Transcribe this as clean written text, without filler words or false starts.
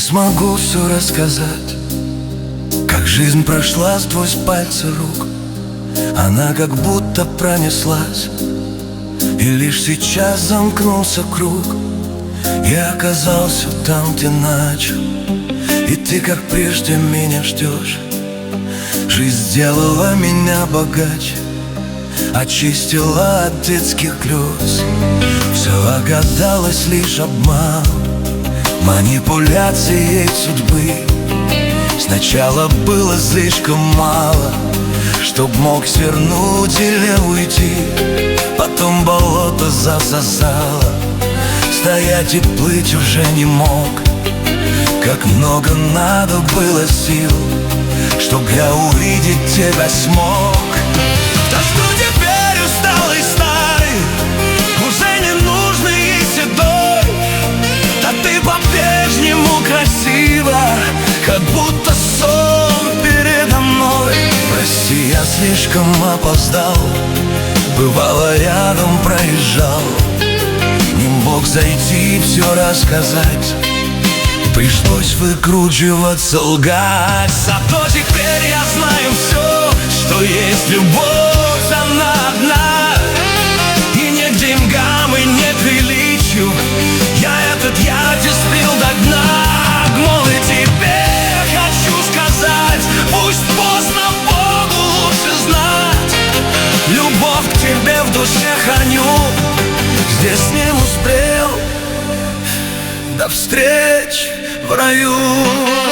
смогу все рассказать, как жизнь прошла сквозь пальцы рук. Она как будто пронеслась, и лишь сейчас замкнулся круг. Я оказался там, где начал, и ты, как прежде, меня ждешь. Жизнь сделала меня богаче, очистила от детских грез. Все оказалось лишь обман, манипуляцией судьбы. Сначала было слишком мало, чтоб мог свернуть или уйти. Потом болото засосало, стоять и плыть уже не мог. Как много надо было сил, чтоб я увидеть тебя смог. Да что теперь усталый старый, уже не нужный и седой. Да ты по-прежнему красива, как будто сон передо мной. Прости, я слишком опоздал, бывало рядом проезжал. Не мог зайти и все рассказать, пришлось выкручиваться, лгать. Зато теперь я знаю все, что есть любовь, она одна. И не к деньгам, и не к величию я этот яркий спил до дна. Мол, и тебе хочу сказать, пусть поздно, Богу лучше знать. Любовь к тебе в душе храню, здесь не успел, до встреч в раю.